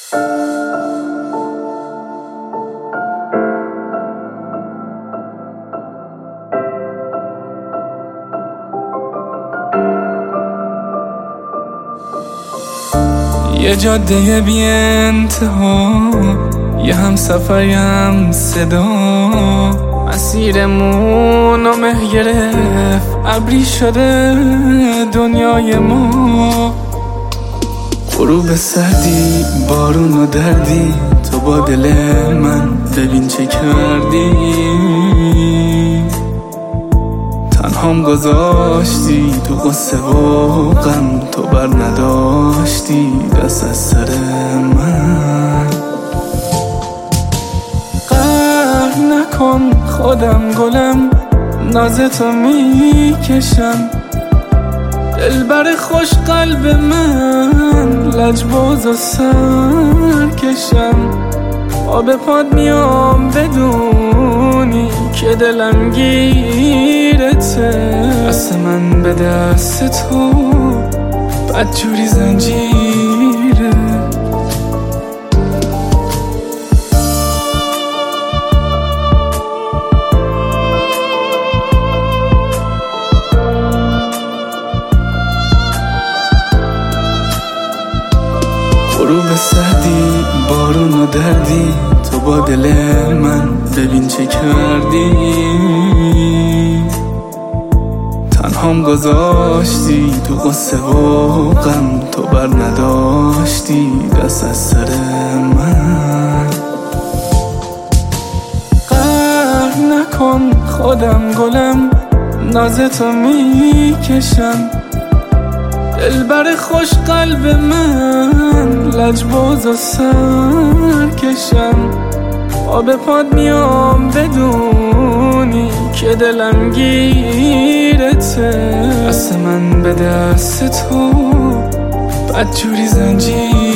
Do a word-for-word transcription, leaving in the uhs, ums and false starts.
یه جاده بی انتها، یه هم سفر یه هم صدا، مسیرمونو مه گرفت، ابری شده دنیای ما. غروب سردی، بارون و دردی، تو با دل من ببین چه کردی. تنهام گذاشتی تو قصه و غم، تو بر نداشتی دست از سر من. قهر نکن خودم گلم، نازتو میکشم. دلبر خوش قلب من، لجباز و سرکشم. آب پاد میام بدونی که دلم گیرته. دست من به دست تو بدجوری زنجیره. غروب سردی، بارون و دردی، تو با دل من ببین چه کردی. تنهام گذاشتی تو قصه و غم، تو بر نداشتی دست از سر من. قهر نکن خودم گلم، نازتو میکشم. دلبر خوش قلب من، لجباز و سرکشم. آب پاد میام بدونی که دلم گیرته. دست من به دست تو بدجوری زنجیر